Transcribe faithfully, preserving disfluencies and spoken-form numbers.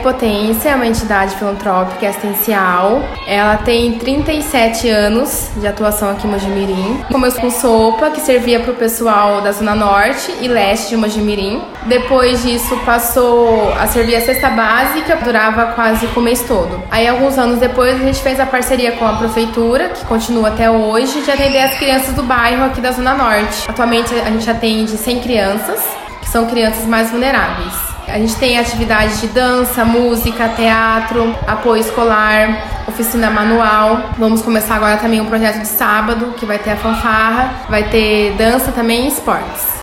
Potência é uma entidade filantrópica e assistencial. Ela tem trinta e sete anos de atuação aqui em Mojimirim. Começou com sopa, que servia para o pessoal da Zona Norte e Leste de Mojimirim. Depois disso, passou a servir a cesta básica, durava quase o mês todo. Aí, alguns anos depois, a gente fez a parceria com a prefeitura, que continua até hoje, de atender as crianças do bairro aqui da Zona Norte. Atualmente, a gente atende cem crianças, que são crianças mais vulneráveis. A gente tem atividades de dança, música, teatro, apoio escolar, oficina manual. Vamos começar agora também um projeto de sábado, que vai ter a fanfarra, vai ter dança também e esportes.